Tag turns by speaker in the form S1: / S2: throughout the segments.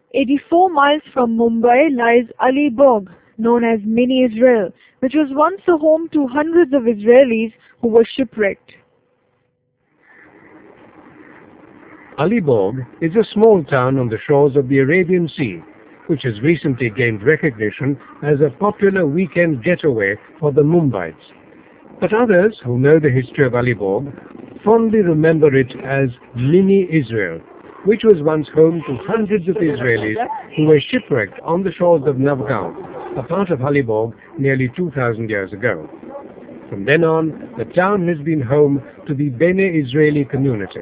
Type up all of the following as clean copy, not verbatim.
S1: 84 miles from Mumbai lies Alibag, known as Mini Israel, which was once a home to hundreds of Israelis who were shipwrecked.
S2: Alibag is a small town on the shores of the Arabian Sea, which has recently gained recognition as a popular weekend getaway for the Mumbaites. But others who know the history of Alibag fondly remember it as Mini Israel, which was once home to hundreds of Israelis who were shipwrecked on the shores of Navgaon, a part of Alibag, nearly 2,000 years ago. From then on, the town has been home to the Bene Israeli community.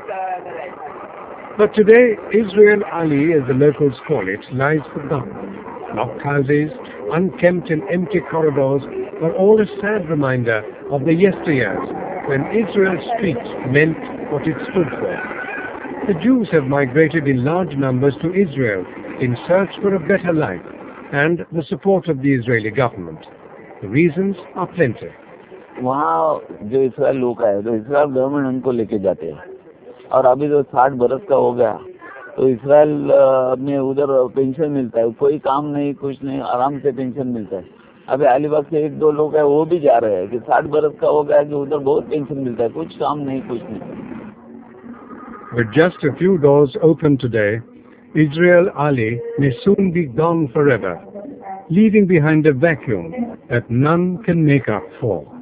S2: But today, Israel Ali, as the locals call it, lies forgotten. Locked houses, unkempt and empty corridors are all a sad reminder of the yesteryears when Israel's streets meant what it stood for. The Jews have migrated in large numbers to Israel in search for a better life and the support of the Israeli government. The reasons are plenty.
S3: वहाँ जो Israel लोग आए तो Israel government उनको लेके जाते हैं और अभी जो 60 बरस का हो गया तो इसराइल में उधर पेंशन मिलता है, कोई काम नहीं कुछ नहीं, आराम से पेंशन मिलता है। अभी अलीबाग से 1-2 लोग हैं वो भी जा रहे हैं कि 60 बरस का हो गया कि उधर बहुत पेंशन मिलता है, कुछ काम नहीं कुछ नहीं।
S2: With just a few doors open today, Israel Ali may soon be gone forever, leaving behind a vacuum that none can make up for.